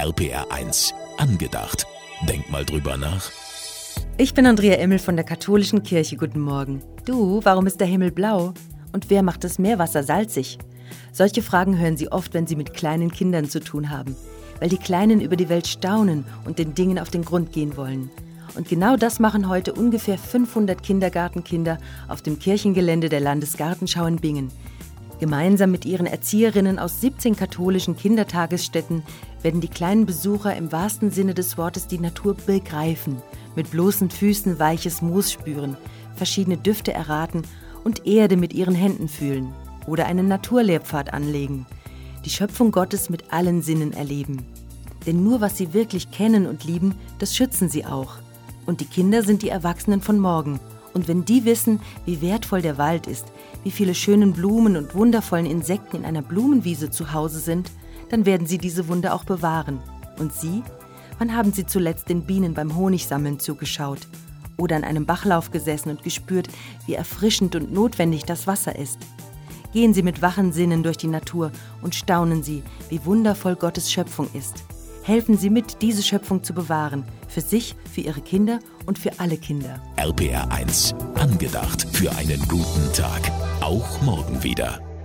RPR1 angedacht. Denk mal drüber nach. Ich bin Andrea Immel von der Katholischen Kirche. Guten Morgen. Du, warum ist der Himmel blau? Und wer macht das Meerwasser salzig? Solche Fragen hören Sie oft, wenn Sie mit kleinen Kindern zu tun haben, weil die Kleinen über die Welt staunen und den Dingen auf den Grund gehen wollen. Und genau das machen heute ungefähr 500 Kindergartenkinder auf dem Kirchengelände der Landesgartenschau in Bingen. Gemeinsam mit ihren Erzieherinnen aus 17 katholischen Kindertagesstätten werden die kleinen Besucher im wahrsten Sinne des Wortes die Natur begreifen, mit bloßen Füßen weiches Moos spüren, verschiedene Düfte erraten und Erde mit ihren Händen fühlen oder einen Naturlehrpfad anlegen, die Schöpfung Gottes mit allen Sinnen erleben. Denn nur was sie wirklich kennen und lieben, das schützen sie auch. Und die Kinder sind die Erwachsenen von morgen. Und wenn die wissen, wie wertvoll der Wald ist, wie viele schönen Blumen und wundervollen Insekten in einer Blumenwiese zu Hause sind, dann werden sie diese Wunder auch bewahren. Und Sie? Wann haben Sie zuletzt den Bienen beim Honigsammeln zugeschaut? Oder an einem Bachlauf gesessen und gespürt, wie erfrischend und notwendig das Wasser ist? Gehen Sie mit wachen Sinnen durch die Natur und staunen Sie, wie wundervoll Gottes Schöpfung ist. Helfen Sie mit, diese Schöpfung zu bewahren, für sich, für Ihre Kinder und für alle Kinder. RPR1 angedacht für einen guten Tag. Auch morgen wieder.